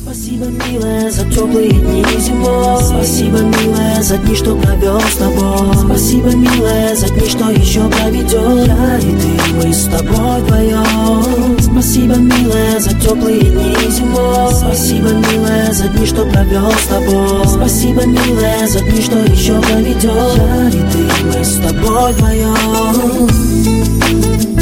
Спасибо, милая, за теплые дни зимой. Спасибо, милая, за дни, что провел с тобой. Спасибо, милая, за дни, что еще проведем. Я и ты, мы с тобой вдвоем. Спасибо, милая, за теплые дни зимой. Спасибо, милая, за дни, что провел с тобой. Спасибо, милая, за дни, что еще проведем. Я и ты, мы с тобой вдвоем.